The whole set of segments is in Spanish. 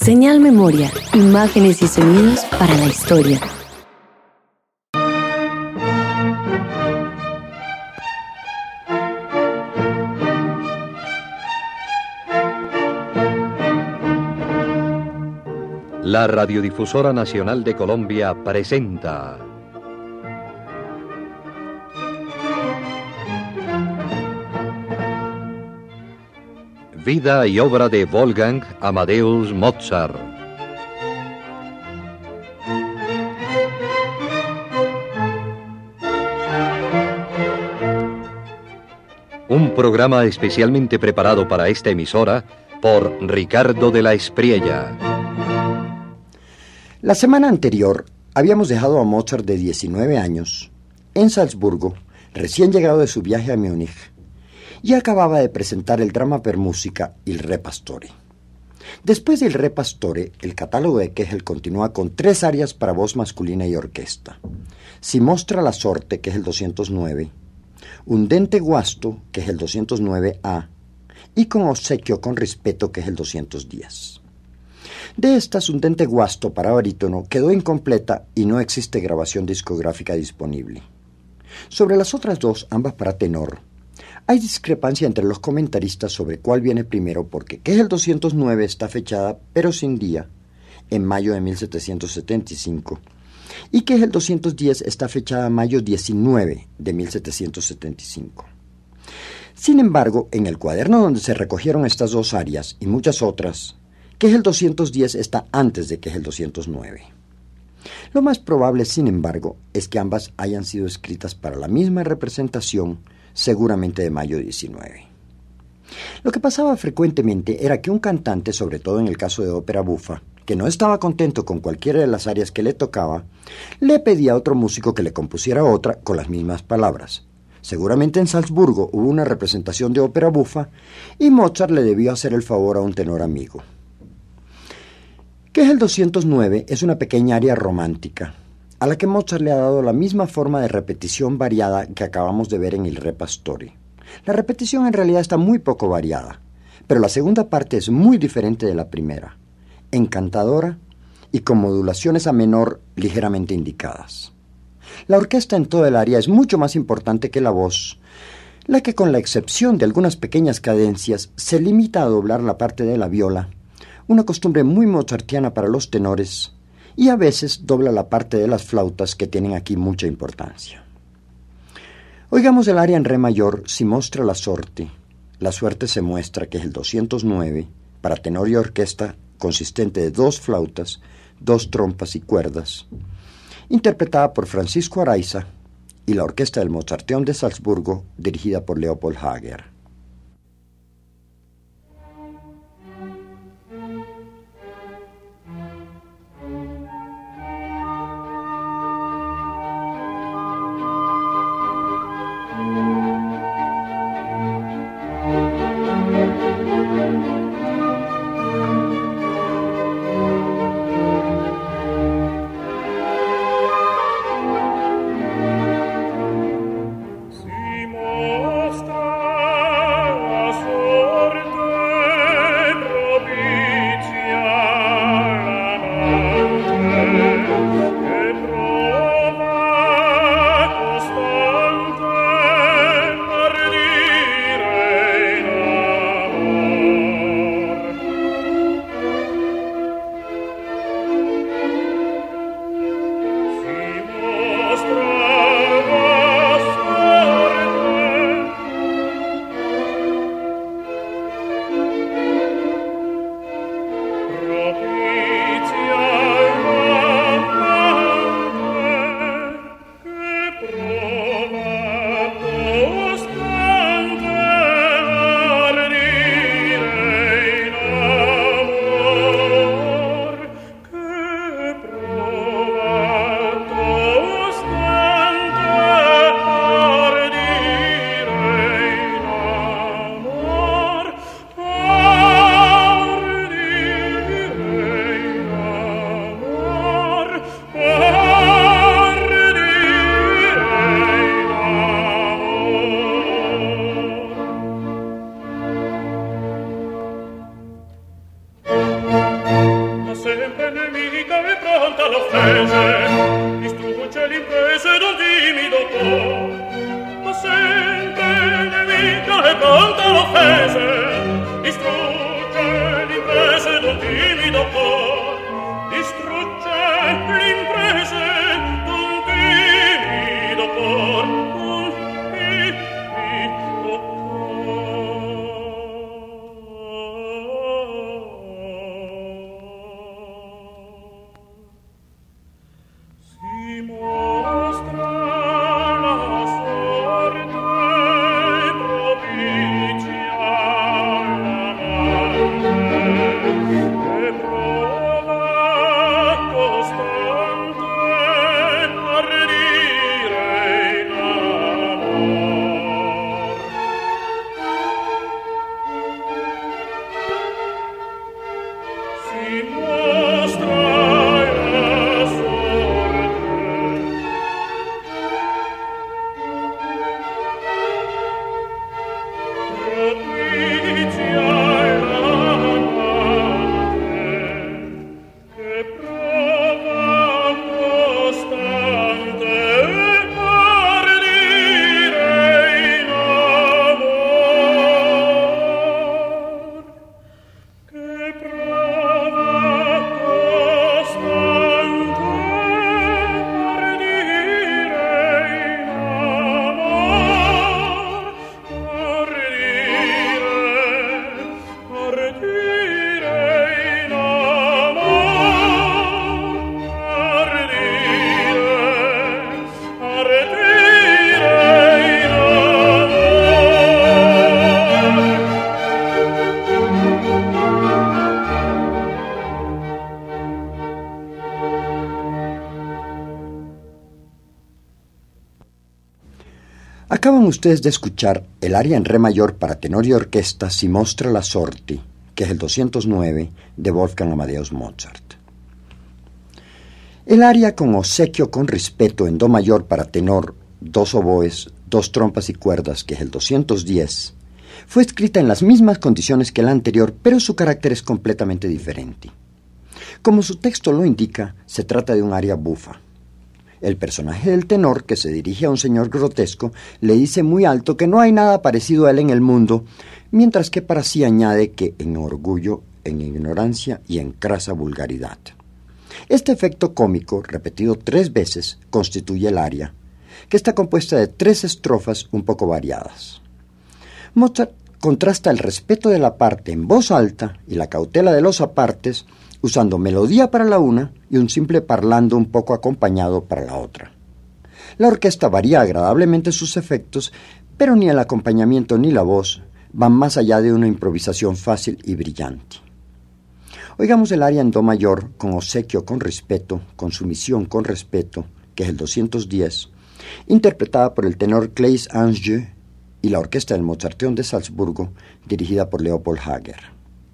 Señal Memoria, imágenes y sonidos para la historia. La Radiodifusora Nacional de Colombia presenta Vida y obra de Wolfgang Amadeus Mozart. Un programa especialmente preparado para esta emisora por Ricardo de la Espriella. La semana anterior habíamos dejado a Mozart, de 19 años, en Salzburgo, recién llegado de su viaje a Múnich, y acababa de presentar el drama per musica Il Re Pastore. Después del Re Pastore, el catálogo de Köchel continúa con 3 arias para voz masculina y orquesta: Si mostra la sorte, que es el 209, Un dente guasto, que es el 209A, y Con obsequio con respeto, que es el 210. De estas, Un dente guasto para barítono quedó incompleta y no existe grabación discográfica disponible. Sobre las otras 2, ambas para tenor, hay discrepancia entre los comentaristas sobre cuál viene primero, porque que es el 209 está fechada, pero sin día, en mayo de 1775, y que es el 210 está fechada mayo 19 de 1775. Sin embargo, en el cuaderno donde se recogieron estas 2 arias y muchas otras, que es el 210 está antes de que es el 209. Lo más probable, sin embargo, es que ambas hayan sido escritas para la misma representación, seguramente de mayo 19. Lo que pasaba frecuentemente era que un cantante, sobre todo en el caso de ópera bufa, que no estaba contento con cualquiera de las arias que le tocaba, le pedía a otro músico que le compusiera otra con las mismas palabras. Seguramente en Salzburgo hubo una representación de ópera bufa y Mozart le debió hacer el favor a un tenor amigo. Que es el 209 es una pequeña aria romántica, a la que Mozart le ha dado la misma forma de repetición variada que acabamos de ver en el Re Pastore. La repetición en realidad está muy poco variada, pero la segunda parte es muy diferente de la primera, encantadora y con modulaciones a menor ligeramente indicadas. La orquesta en todo el aria es mucho más importante que la voz, la que, con la excepción de algunas pequeñas cadencias, se limita a doblar la parte de la viola, una costumbre muy mozartiana para los tenores, y a veces dobla la parte de las flautas, que tienen aquí mucha importancia. Oigamos el aria en re mayor, Si mostra la sorte. La suerte se muestra, que es el 209, para tenor y orquesta, consistente de 2 flautas, 2 trompas y cuerdas, interpretada por Francisco Araiza y la orquesta del Mozarteum de Salzburgo, dirigida por Leopold Hager. Si mostra nemica e pronta l'offese, distrugge l'imprese d'un timido cor. Ma sempre nemica e pronta l'offese, distrugge l'imprese d'un timido cor. Distrugge l'imprese d'un timido cor. Acaban ustedes de escuchar el aria en re mayor para tenor y orquesta Si mostra la sorti, que es el 209 de Wolfgang Amadeus Mozart. El aria con obsequio con respeto en do mayor para tenor, dos oboes, dos trompas y cuerdas, que es el 210, fue escrita en las mismas condiciones que la anterior, pero su carácter es completamente diferente. Como su texto lo indica, se trata de un aria bufa. El personaje del tenor, que se dirige a un señor grotesco, le dice muy alto que no hay nada parecido a él en el mundo, mientras que para sí añade que en orgullo, en ignorancia y en crasa vulgaridad. Este efecto cómico, repetido 3 veces, constituye el aria, que está compuesta de 3 estrofas un poco variadas. Mozart contrasta el respeto de la parte en voz alta y la cautela de los apartes, usando melodía para la una y un simple parlando un poco acompañado para la otra. La orquesta varía agradablemente sus efectos, pero ni el acompañamiento ni la voz van más allá de una improvisación fácil y brillante. Oigamos el aria en do mayor, con obsequio con respeto, con sumisión con respeto, que es el 210, interpretada por el tenor Claes Angeux y la orquesta del Mozarteum de Salzburgo, dirigida por Leopold Hager.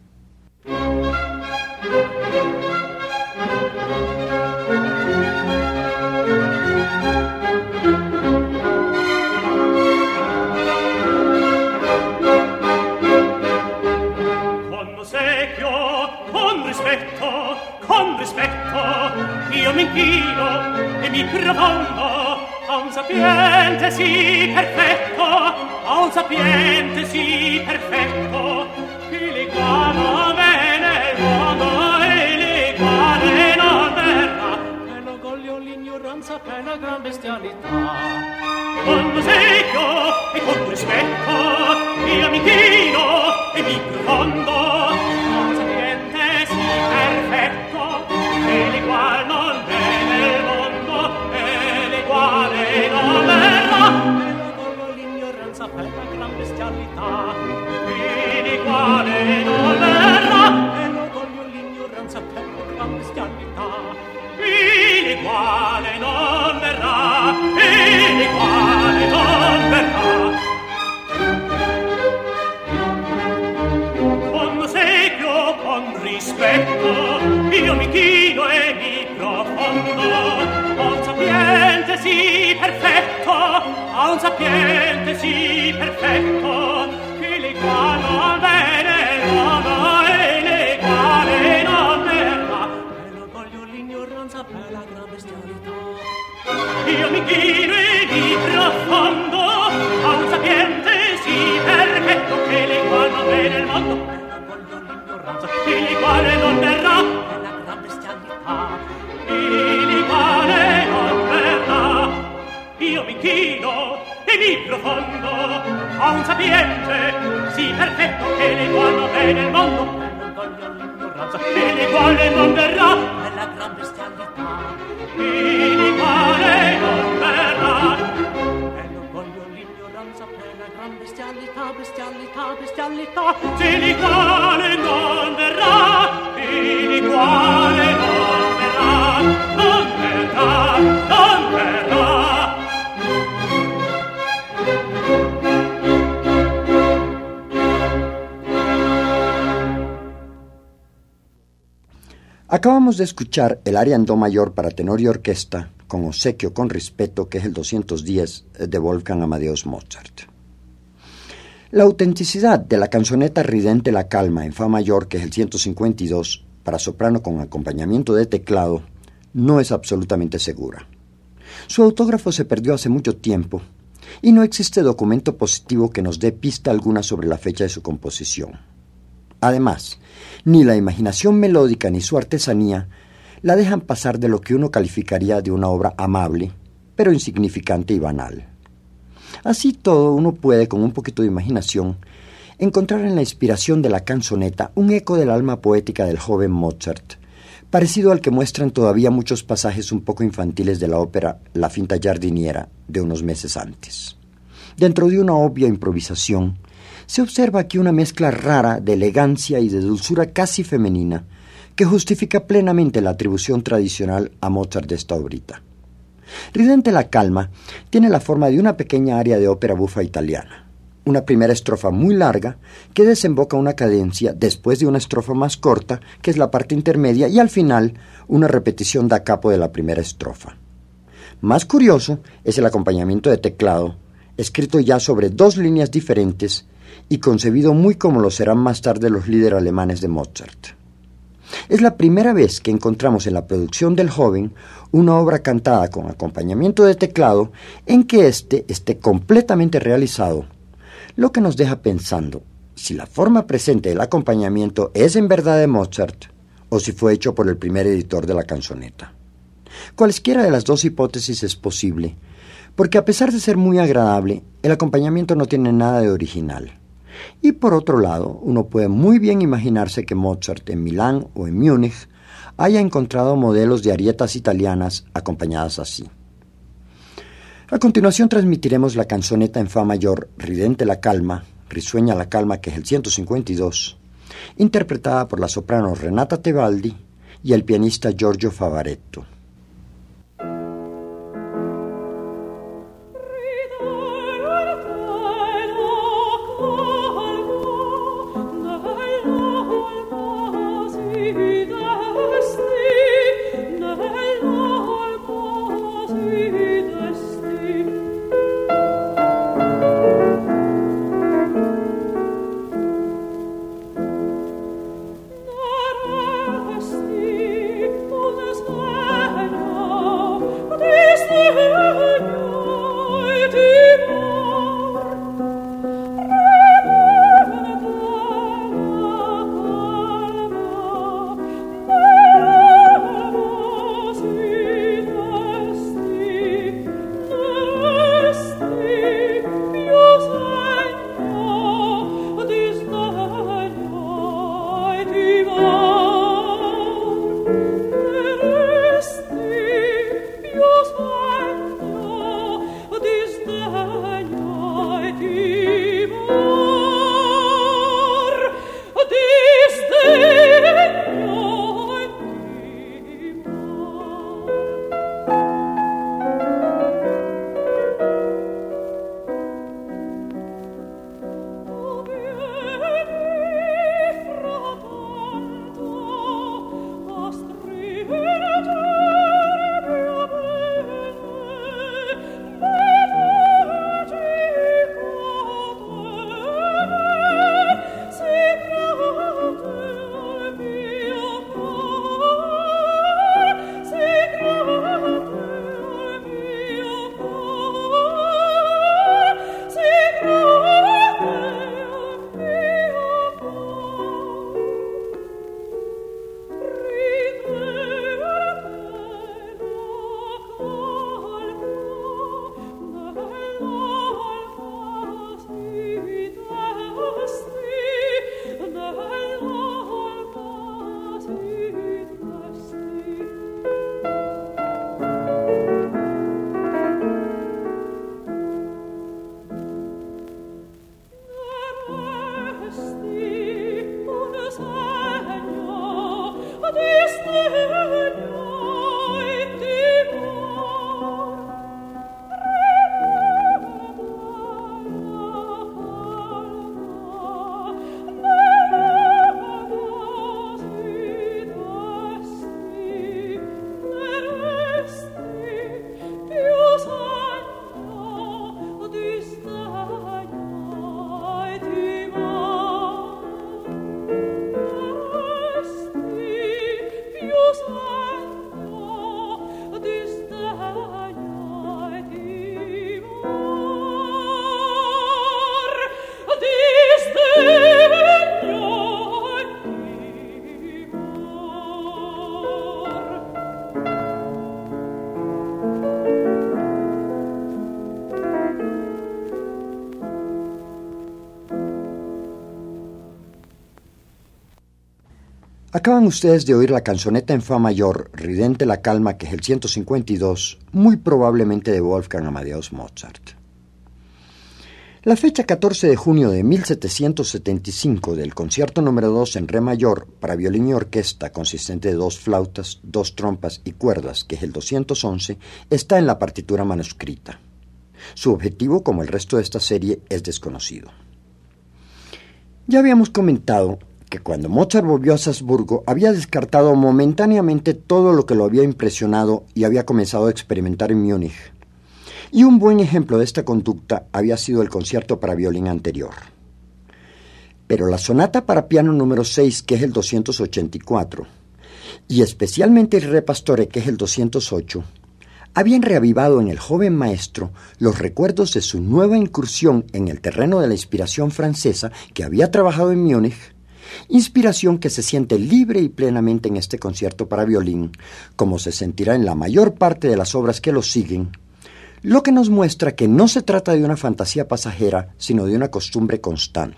Io mi inchino e mi profondo a un sapiente sì perfetto, a un sapiente sì perfetto, che l'iguala bene il mondo e l'iguale non verrà, e lo goglio l'ignoranza per la gran bestialità. Con ossequio e con rispetto io mi inchino e mi profondo a un sapiente sì perfetto, che l'igual non vede il mondo e l'iguale non verrà, e lo goglio l'ignoranza per la gran bestialità, che l'iguale non verrà, e lo goglio l'ignoranza per la gran bestialità, che l'iguale non verrà, e l'iguale non verrà. Con ossequio, con rispetto io mi chino e mi profondo a un sapiente sì perfetto, a un sapiente sì perfetto, che l'iguale non vede l'uomo e l'iguale non verrà, e lo fondo a un sapiente sì perfetto che l'egual bene il mondo l'orgoglio l'ignoranza e l'eguale non verrà nella gran bestialità l'eguale non verrà e l'orgoglio l'ignoranza per la gran bestialità bestialità se l'eguale non verrà l'eguale non verrà Acabamos de escuchar el aria en do mayor para tenor y orquesta con obsequio con respeto, que es el 210 de Wolfgang Amadeus Mozart. La autenticidad de la canzoneta ridente la calma en fa mayor, que es el 152 para soprano con acompañamiento de teclado, no es absolutamente segura. Su autógrafo se perdió hace mucho tiempo y no existe documento positivo que nos dé pista alguna sobre la fecha de su composición. Además, ni la imaginación melódica ni su artesanía la dejan pasar de lo que uno calificaría de una obra amable, pero insignificante y banal. Así todo, uno puede, con un poquito de imaginación, encontrar en la inspiración de la canzoneta un eco del alma poética del joven Mozart, parecido al que muestran todavía muchos pasajes un poco infantiles de la ópera La finta giardiniera de unos meses antes. Dentro de una obvia improvisación, se observa aquí una mezcla rara de elegancia y de dulzura casi femenina que justifica plenamente la atribución tradicional a Mozart de esta obrita. Ridente la calma tiene la forma de una pequeña aria de ópera bufa italiana. Una primera estrofa muy larga que desemboca una cadencia después de una estrofa más corta, que es la parte intermedia, y al final una repetición da capo de la primera estrofa. Más curioso es el acompañamiento de teclado, escrito ya sobre 2 líneas diferentes y concebido muy como lo serán más tarde los líderes alemanes de Mozart. Es la primera vez que encontramos en la producción del joven una obra cantada con acompañamiento de teclado en que éste esté completamente realizado, lo que nos deja pensando si la forma presente del acompañamiento es en verdad de Mozart o si fue hecho por el primer editor de la canzoneta. Cualesquiera de las dos hipótesis es posible, porque a pesar de ser muy agradable, el acompañamiento no tiene nada de original. Y por otro lado, uno puede muy bien imaginarse que Mozart en Milán o en Múnich haya encontrado modelos de arietas italianas acompañadas así. A continuación transmitiremos la canzoneta en fa mayor, Ridente la calma, Risueña la calma, que es el 152, interpretada por la soprano Renata Tebaldi y el pianista Giorgio Favaretto. Oh Acaban ustedes de oír la canzoneta en fa mayor, Ridente la calma, que es el 152, muy probablemente de Wolfgang Amadeus Mozart. La fecha 14 de junio de 1775 del concierto número 2 en re mayor para violín y orquesta, consistente de 2 flautas, 2 trompas y cuerdas, que es el 211, está en la partitura manuscrita. Su objetivo, como el resto de esta serie, es desconocido. Ya habíamos comentado que cuando Mozart volvió a Salzburgo había descartado momentáneamente todo lo que lo había impresionado y había comenzado a experimentar en Múnich. Y un buen ejemplo de esta conducta había sido el concierto para violín anterior. Pero la sonata para piano número 6, que es el 284, y especialmente el Re Pastore, que es el 208, habían reavivado en el joven maestro los recuerdos de su nueva incursión en el terreno de la inspiración francesa que había trabajado en Múnich, inspiración que se siente libre y plenamente en este concierto para violín, como se sentirá en la mayor parte de las obras que lo siguen, lo que nos muestra que no se trata de una fantasía pasajera, sino de una costumbre constante.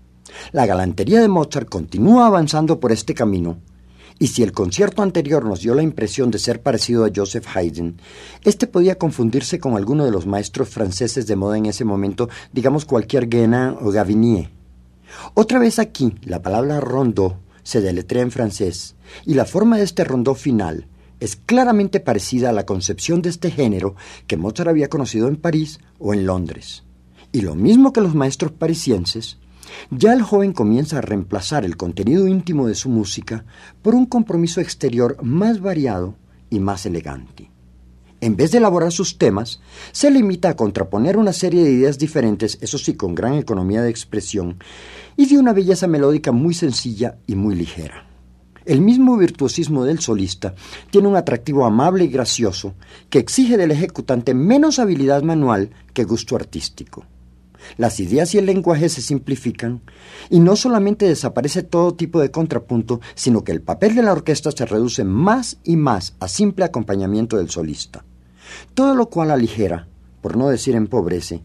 La galantería de Mozart continúa avanzando por este camino, y si el concierto anterior nos dio la impresión de ser parecido a Joseph Haydn, este podía confundirse con alguno de los maestros franceses de moda en ese momento, digamos cualquier Guénin o Gavinier. Otra vez aquí, la palabra rondeau se deletrea en francés, y la forma de este rondeau final es claramente parecida a la concepción de este género que Mozart había conocido en París o en Londres. Y lo mismo que los maestros parisienses, ya el joven comienza a reemplazar el contenido íntimo de su música por un compromiso exterior más variado y más elegante. En vez de elaborar sus temas, se limita a contraponer una serie de ideas diferentes, eso sí, con gran economía de expresión, y de una belleza melódica muy sencilla y muy ligera. El mismo virtuosismo del solista tiene un atractivo amable y gracioso que exige del ejecutante menos habilidad manual que gusto artístico. Las ideas y el lenguaje se simplifican y no solamente desaparece todo tipo de contrapunto, sino que el papel de la orquesta se reduce más y más a simple acompañamiento del solista. Todo lo cual aligera, por no decir empobrece,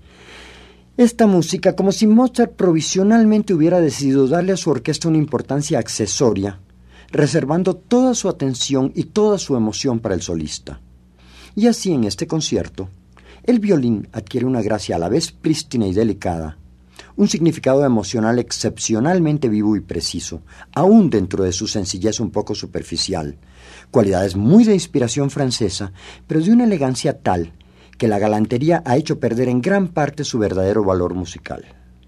esta música como si Mozart provisionalmente hubiera decidido darle a su orquesta una importancia accesoria, reservando toda su atención y toda su emoción para el solista. Y así en este concierto, el violín adquiere una gracia a la vez prístina y delicada, un significado emocional excepcionalmente vivo y preciso, aún dentro de su sencillez un poco superficial, cualidades muy de inspiración francesa, pero de una elegancia tal que la galantería ha hecho perder en gran parte su verdadero valor musical.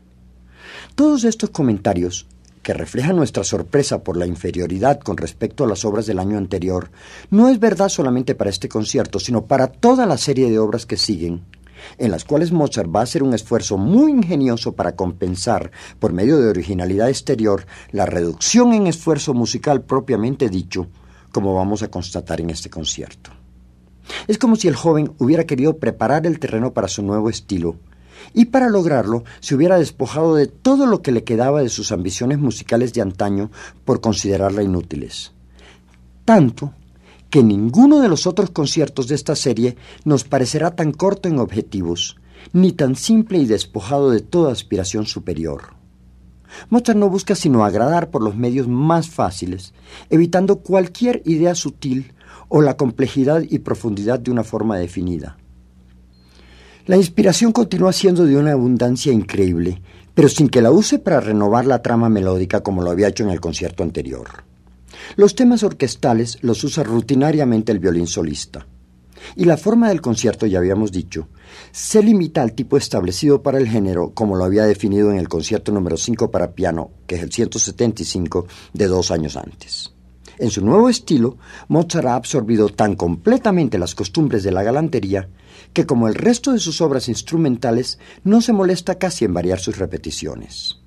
Todos estos comentarios, que refleja nuestra sorpresa por la inferioridad con respecto a las obras del año anterior, no es verdad solamente para este concierto, sino para toda la serie de obras que siguen, en las cuales Mozart va a hacer un esfuerzo muy ingenioso para compensar, por medio de originalidad exterior, la reducción en esfuerzo musical propiamente dicho, como vamos a constatar en este concierto. Es como si el joven hubiera querido preparar el terreno para su nuevo estilo, y para lograrlo se hubiera despojado de todo lo que le quedaba de sus ambiciones musicales de antaño por considerarla inútiles. Tanto que ninguno de los otros conciertos de esta serie nos parecerá tan corto en objetivos, ni tan simple y despojado de toda aspiración superior. Mozart no busca sino agradar por los medios más fáciles, evitando cualquier idea sutil o la complejidad y profundidad de una forma definida. La inspiración continúa siendo de una abundancia increíble, pero sin que la use para renovar la trama melódica como lo había hecho en el concierto anterior. Los temas orquestales los usa rutinariamente el violín solista. Y la forma del concierto, ya habíamos dicho, se limita al tipo establecido para el género como lo había definido en el concierto número 5 para piano, que es el 175 de 2 años antes. En su nuevo estilo, Mozart ha absorbido tan completamente las costumbres de la galantería que, como el resto de sus obras instrumentales, no se molesta casi en variar sus repeticiones.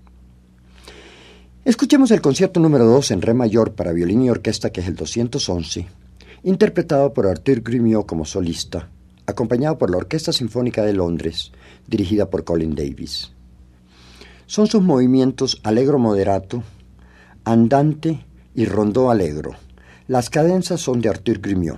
Escuchemos el concierto número 2 en re mayor para violín y orquesta, que es el 211, interpretado por Arthur Grimmio como solista, acompañado por la Orquesta Sinfónica de Londres, dirigida por Colin Davis. Son sus movimientos allegro moderato, andante y rondó allegro. Las cadenzas son de Arthur Grimmio.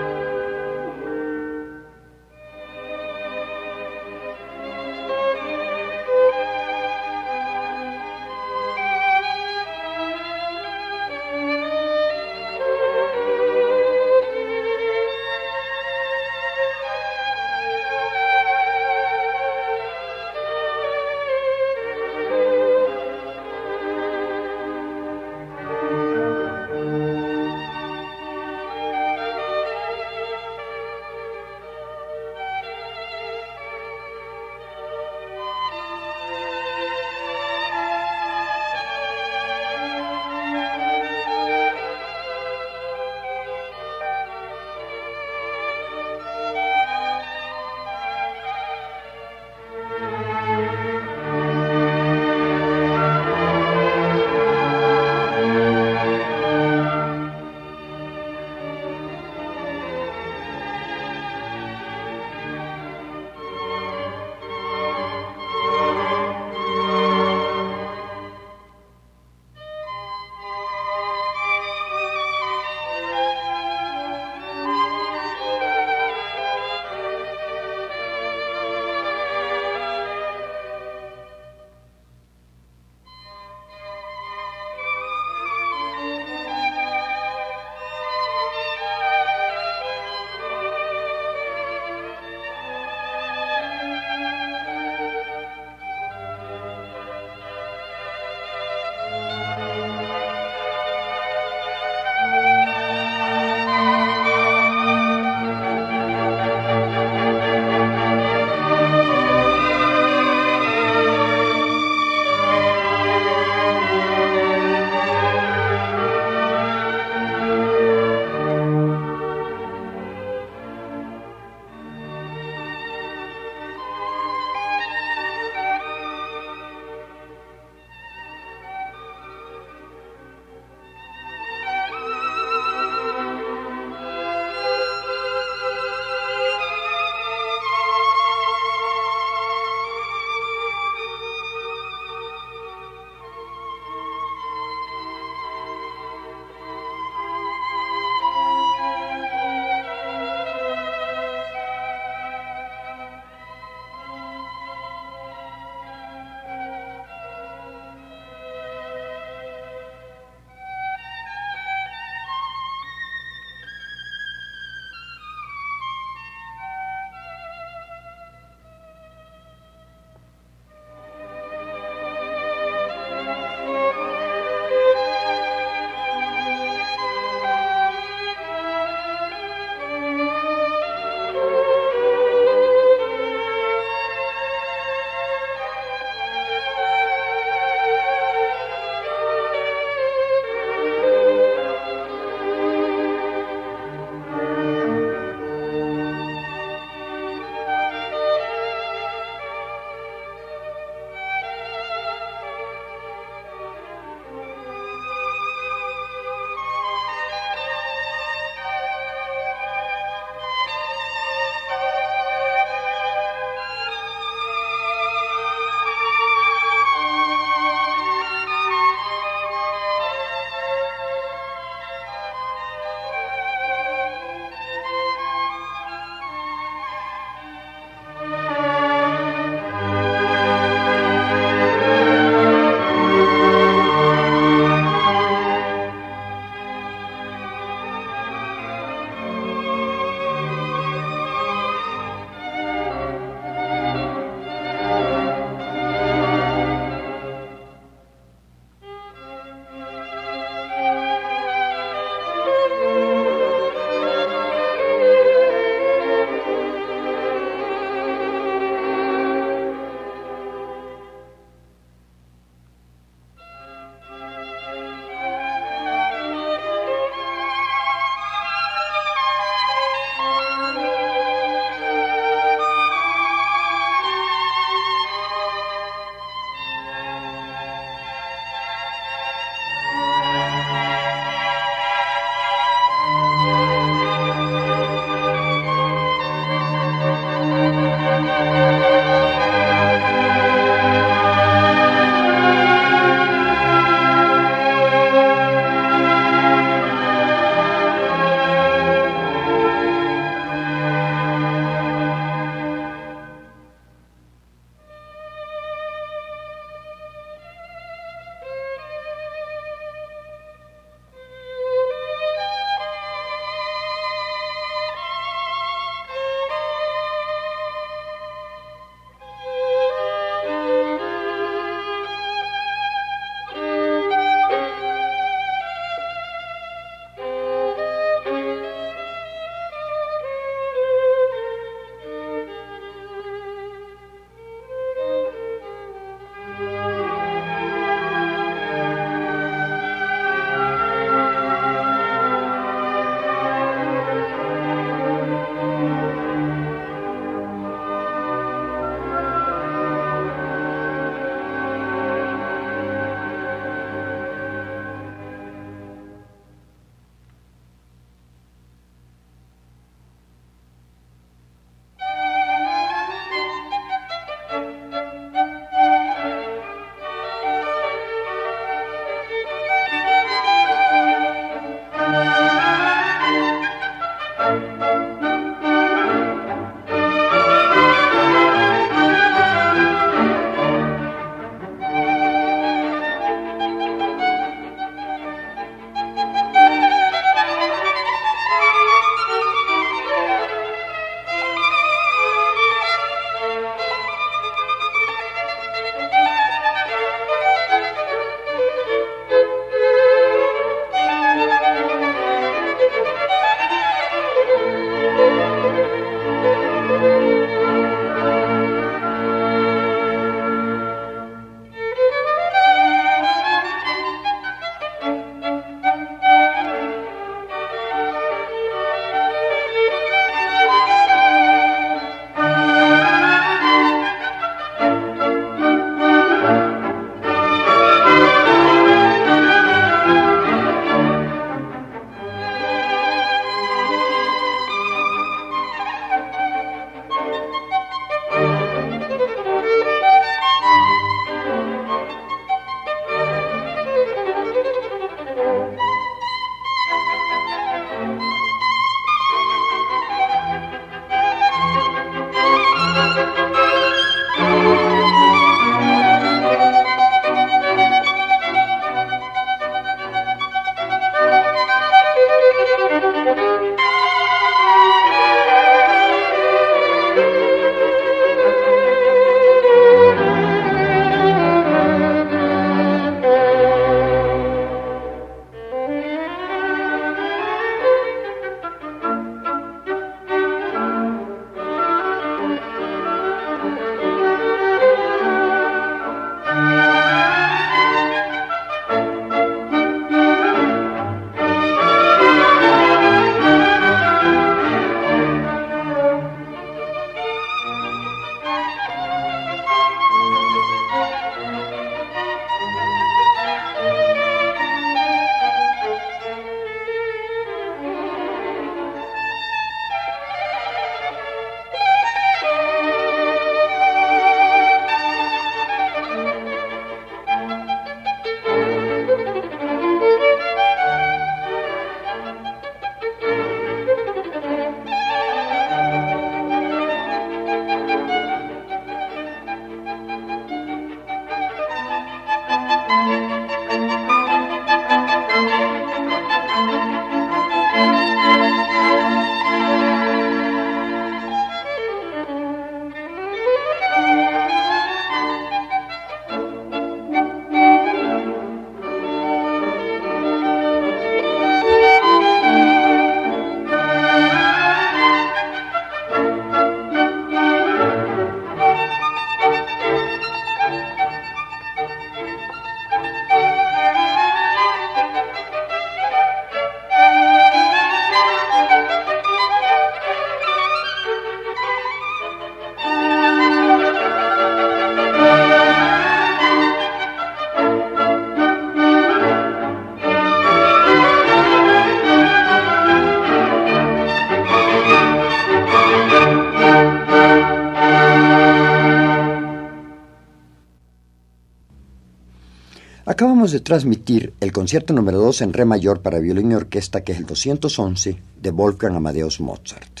Acabamos de transmitir el concierto número 2 en re mayor para violín y orquesta, que es el 211 de Wolfgang Amadeus Mozart.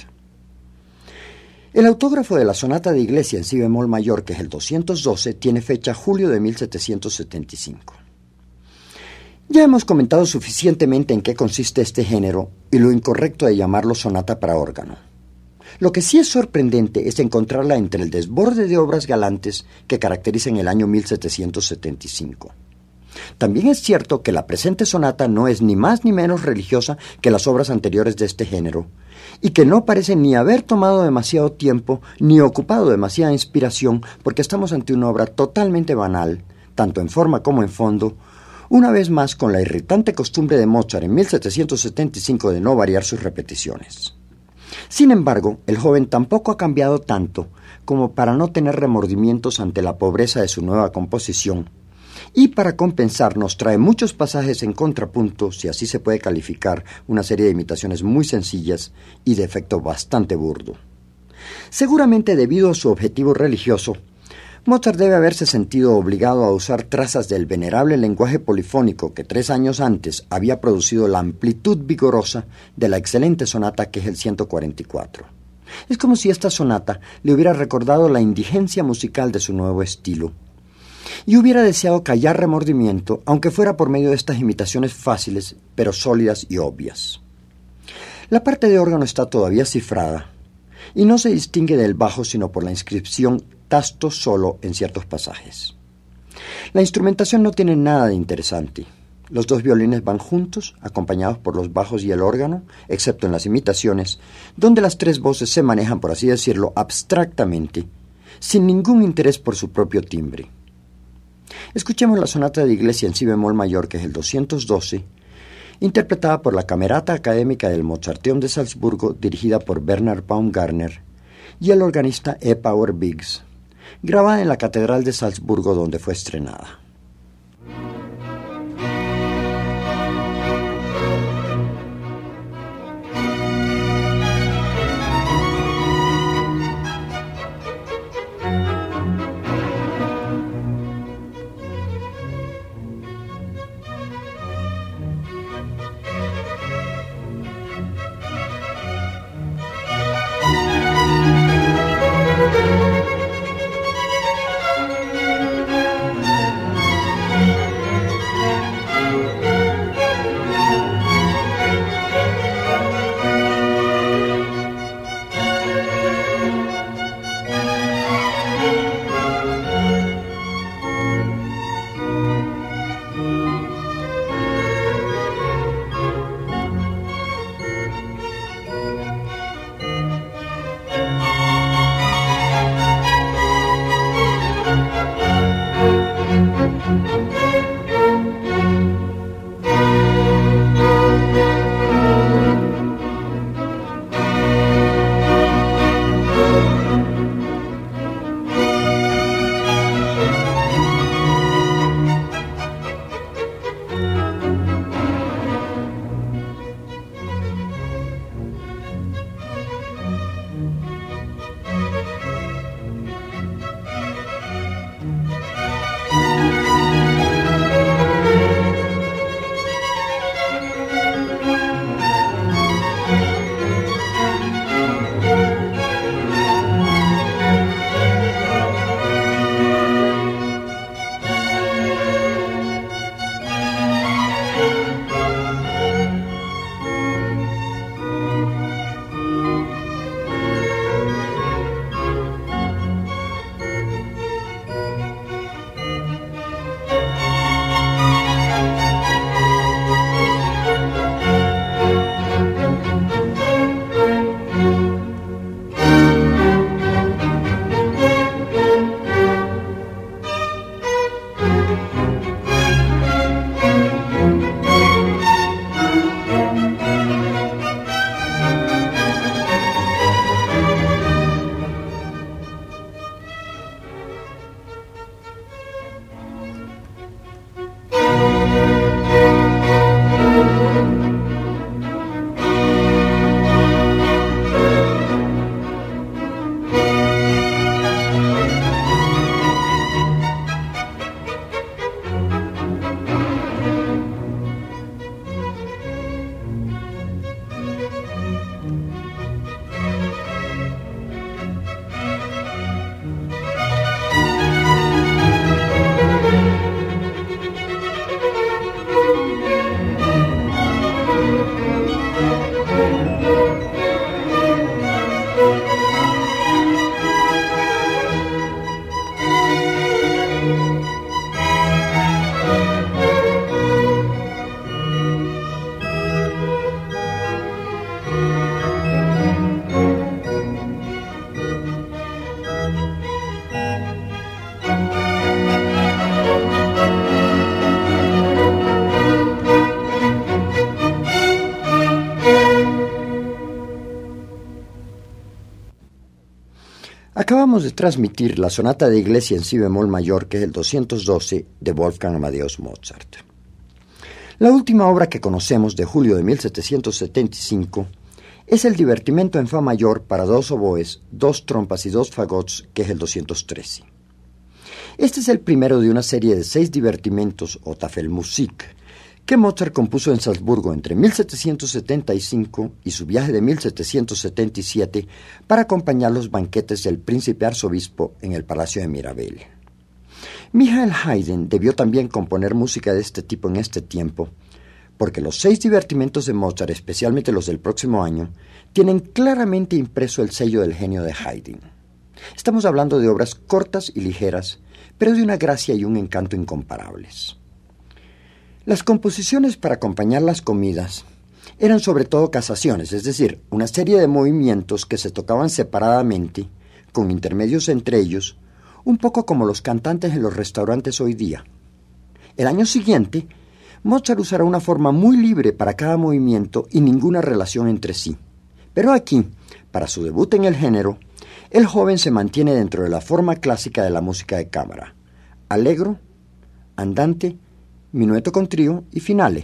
El autógrafo de la sonata de Iglesia en si bemol mayor, que es el 212, tiene fecha julio de 1775. Ya hemos comentado suficientemente en qué consiste este género y lo incorrecto de llamarlo sonata para órgano. Lo que sí es sorprendente es encontrarla entre el desborde de obras galantes que caracterizan el año 1775. También es cierto que la presente sonata no es ni más ni menos religiosa que las obras anteriores de este género, y que no parece ni haber tomado demasiado tiempo ni ocupado demasiada inspiración, porque estamos ante una obra totalmente banal, tanto en forma como en fondo, una vez más con la irritante costumbre de Mozart en 1775 de no variar sus repeticiones. Sin embargo, el joven tampoco ha cambiado tanto como para no tener remordimientos ante la pobreza de su nueva composición, y para compensar nos trae muchos pasajes en contrapunto, si así se puede calificar, una serie de imitaciones muy sencillas y de efecto bastante burdo. Seguramente debido a su objetivo religioso, Mozart debe haberse sentido obligado a usar trazas del venerable lenguaje polifónico que 3 años antes había producido la amplitud vigorosa de la excelente sonata que es el 144. Es como si esta sonata le hubiera recordado la indigencia musical de su nuevo estilo, y hubiera deseado callar remordimiento, aunque fuera por medio de estas imitaciones fáciles, pero sólidas y obvias. La parte de órgano está todavía cifrada, y no se distingue del bajo sino por la inscripción tasto solo en ciertos pasajes. La instrumentación no tiene nada de interesante. Los 2 violines van juntos, acompañados por los bajos y el órgano, excepto en las imitaciones, donde las 3 voces se manejan, por así decirlo, abstractamente, sin ningún interés por su propio timbre. Escuchemos la sonata de Iglesia en si bemol mayor, que es el 212, interpretada por la Camerata Académica del Mozarteum de Salzburgo, dirigida por Bernhard Baumgartner, y el organista E. Power Biggs, grabada en la Catedral de Salzburgo, donde fue estrenada. Acabamos de transmitir la sonata de Iglesia en si bemol mayor, que es el 212 de Wolfgang Amadeus Mozart. La última obra que conocemos de julio de 1775 es el divertimento en fa mayor para 2 oboes, 2 trompas y 2 fagots, que es el 213. Este es el primero de una serie de 6 divertimentos o Tafelmusik que Mozart compuso en Salzburgo entre 1775 y su viaje de 1777 para acompañar los banquetes del príncipe arzobispo en el Palacio de Mirabel. Michael Haydn debió también componer música de este tipo en este tiempo, porque los 6 divertimentos de Mozart, especialmente los del próximo año, tienen claramente impreso el sello del genio de Haydn. Estamos hablando de obras cortas y ligeras, pero de una gracia y un encanto incomparables. Las composiciones para acompañar las comidas eran sobre todo casaciones, es decir, una serie de movimientos que se tocaban separadamente, con intermedios entre ellos, un poco como los cantantes en los restaurantes hoy día. El año siguiente, Mozart usará una forma muy libre para cada movimiento y ninguna relación entre sí. Pero aquí, para su debut en el género, el joven se mantiene dentro de la forma clásica de la música de cámara: allegro, andante, minueto con trío y finale.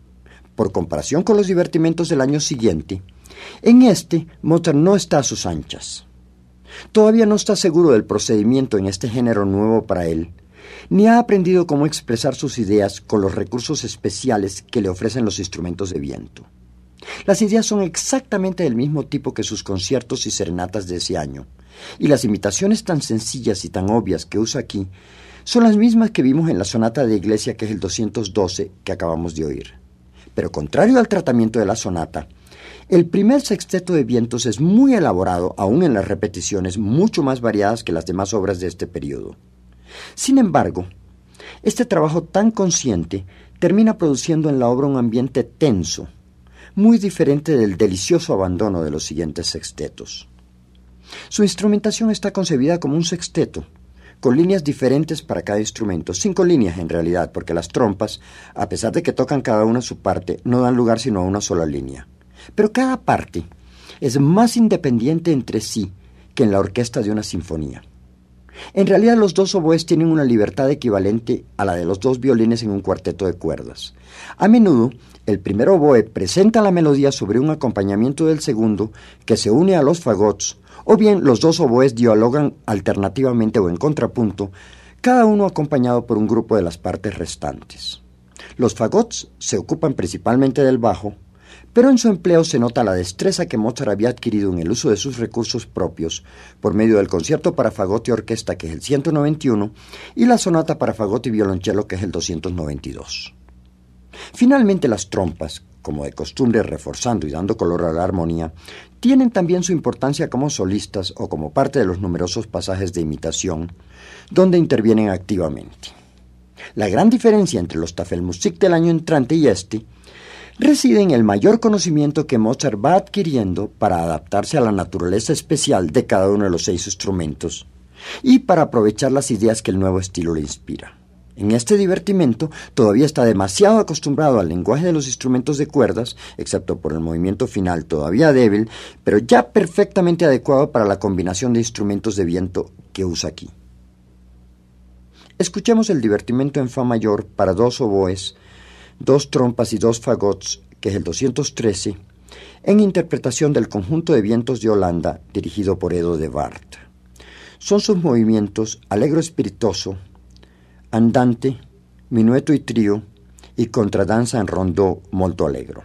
Por comparación con los divertimentos del año siguiente, en este Mozart no está a sus anchas. Todavía no está seguro del procedimiento en este género nuevo para él, ni ha aprendido cómo expresar sus ideas con los recursos especiales que le ofrecen los instrumentos de viento. Las ideas son exactamente del mismo tipo que sus conciertos y serenatas de ese año, y las imitaciones tan sencillas y tan obvias que usa aquí son las mismas que vimos en la sonata de Iglesia, que es el 212 que acabamos de oír. Pero contrario al tratamiento de la sonata, el primer sexteto de vientos es muy elaborado, aún en las repeticiones mucho más variadas que las demás obras de este periodo. Sin embargo, este trabajo tan consciente termina produciendo en la obra un ambiente tenso, muy diferente del delicioso abandono de los siguientes sextetos. Su instrumentación está concebida como un sexteto, con líneas diferentes para cada instrumento, 5 líneas en realidad, porque las trompas, a pesar de que tocan cada una su parte, no dan lugar sino a una sola línea. Pero cada parte es más independiente entre sí que en la orquesta de una sinfonía. En realidad los 2 oboes tienen una libertad equivalente a la de los 2 violines en un cuarteto de cuerdas. A menudo, el primer oboe presenta la melodía sobre un acompañamiento del segundo que se une a los fagots, o bien los 2 oboes dialogan alternativamente o en contrapunto, cada uno acompañado por un grupo de las partes restantes. Los fagots se ocupan principalmente del bajo, pero en su empleo se nota la destreza que Mozart había adquirido en el uso de sus recursos propios por medio del concierto para fagot y orquesta, que es el 191, y la sonata para fagot y violonchelo, que es el 292. Finalmente, las trompas, como de costumbre reforzando y dando color a la armonía, tienen también su importancia como solistas o como parte de los numerosos pasajes de imitación, donde intervienen activamente. La gran diferencia entre los Tafelmusik del año entrante y este reside en el mayor conocimiento que Mozart va adquiriendo para adaptarse a la naturaleza especial de cada uno de los 6 instrumentos y para aprovechar las ideas que el nuevo estilo le inspira. En este divertimento todavía está demasiado acostumbrado al lenguaje de los instrumentos de cuerdas, excepto por el movimiento final todavía débil, pero ya perfectamente adecuado para la combinación de instrumentos de viento que usa aquí. Escuchemos el divertimento en fa mayor para 2 oboes, 2 trompas y 2 fagots, que es el 213, en interpretación del conjunto de vientos de Holanda, dirigido por Edo de Waard. Son sus movimientos allegro espiritoso, andante, minueto y trío, y contradanza en rondó molto allegro.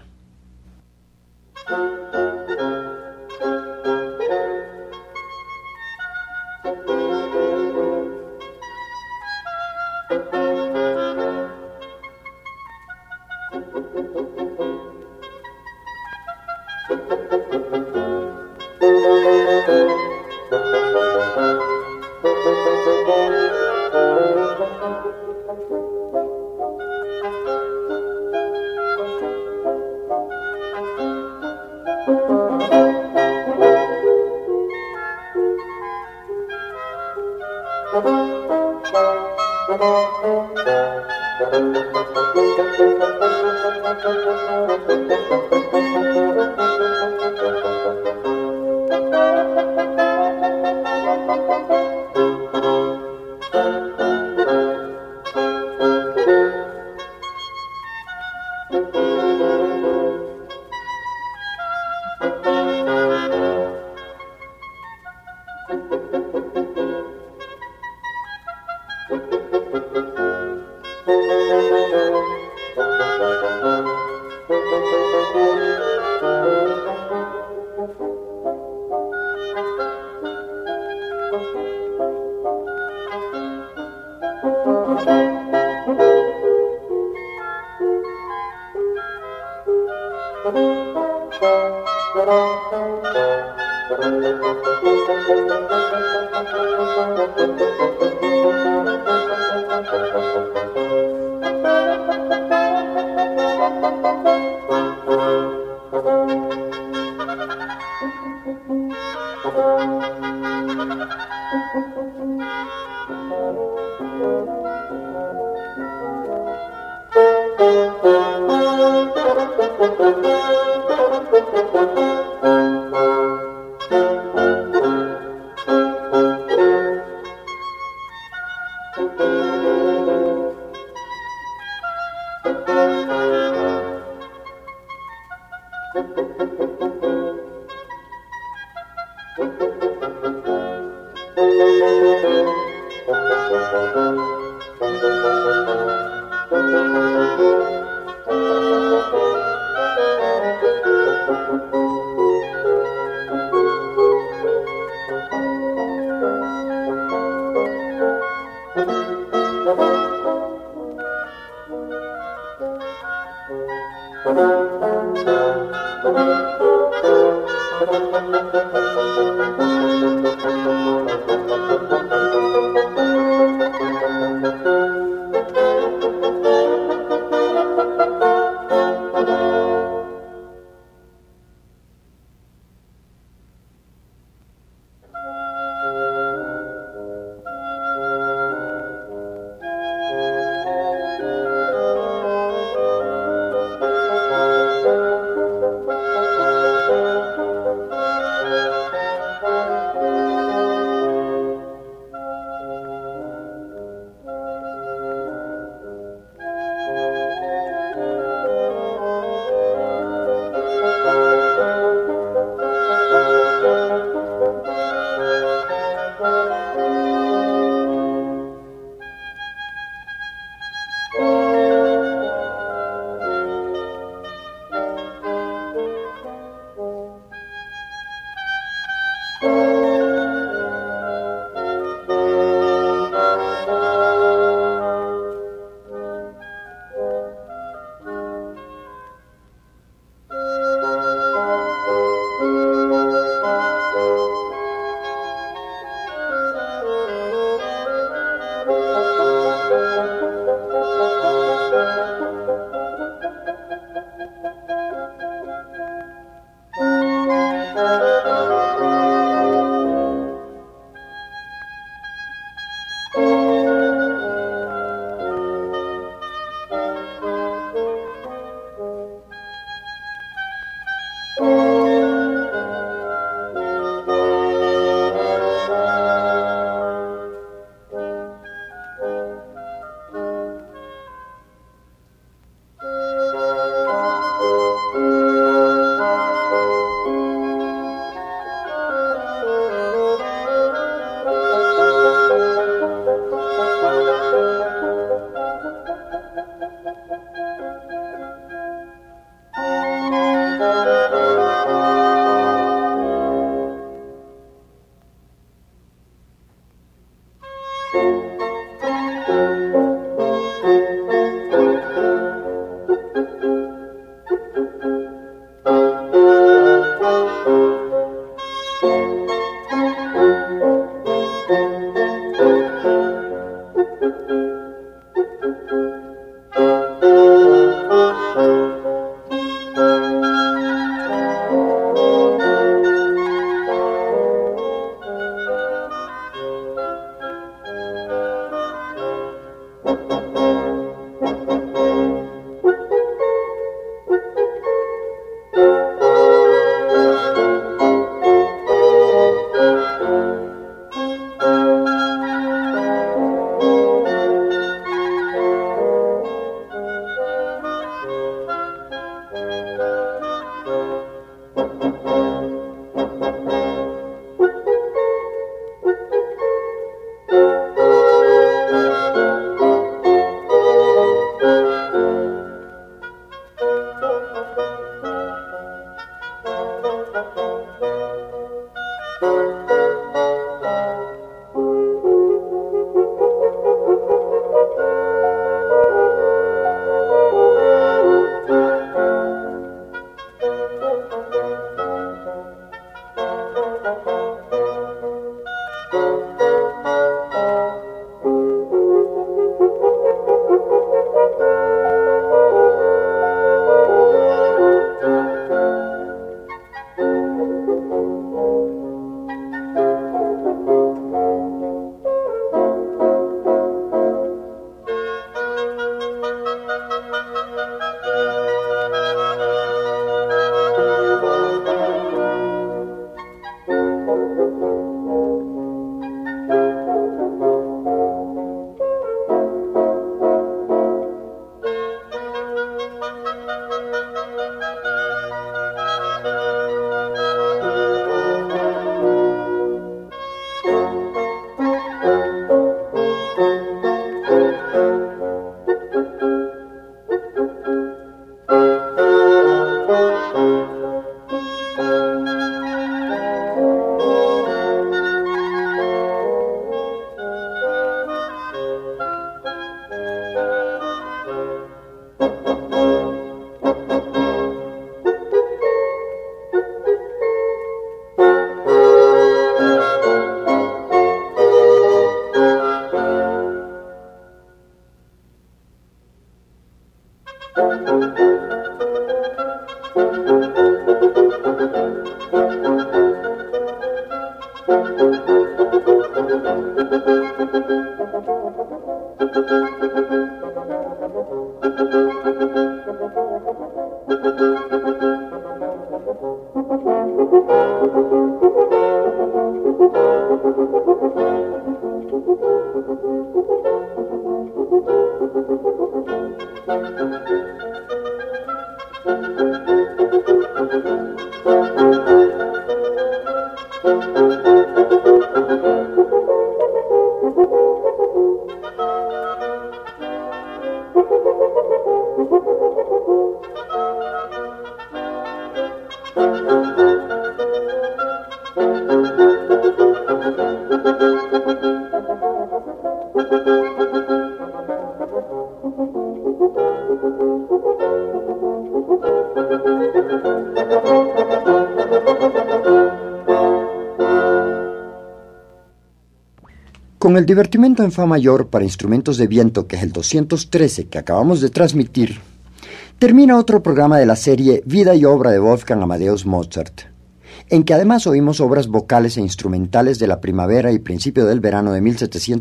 Con el divertimento en fa mayor para instrumentos de viento, que es el 213 que acabamos de transmitir, termina otro programa de la serie Vida y obra de Wolfgang Amadeus Mozart, en que además oímos obras vocales e instrumentales de la primavera y principio del verano de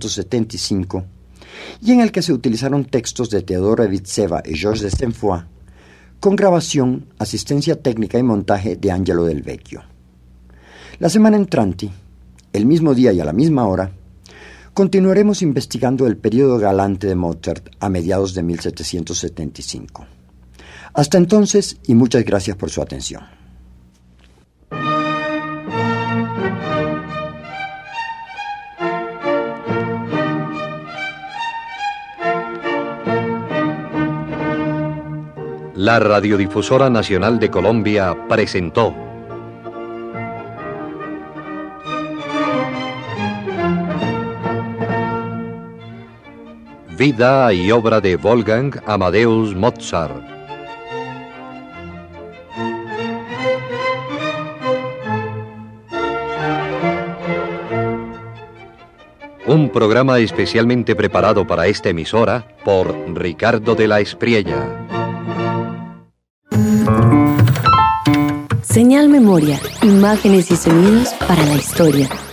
1775, y en el que se utilizaron textos de Teodoro Evitseva y Georges de Saint-Foy, con grabación, asistencia técnica y montaje de Angelo Del Vecchio. La semana entrante, el mismo día y a la misma hora, continuaremos investigando el periodo galante de Mozart a mediados de 1775. Hasta entonces, y muchas gracias por su atención. La Radiodifusora Nacional de Colombia presentó Vida y obra de Wolfgang Amadeus Mozart. Un programa especialmente preparado para esta emisora por Ricardo de la Espriella. Señal Memoria, imágenes y sonidos para la historia.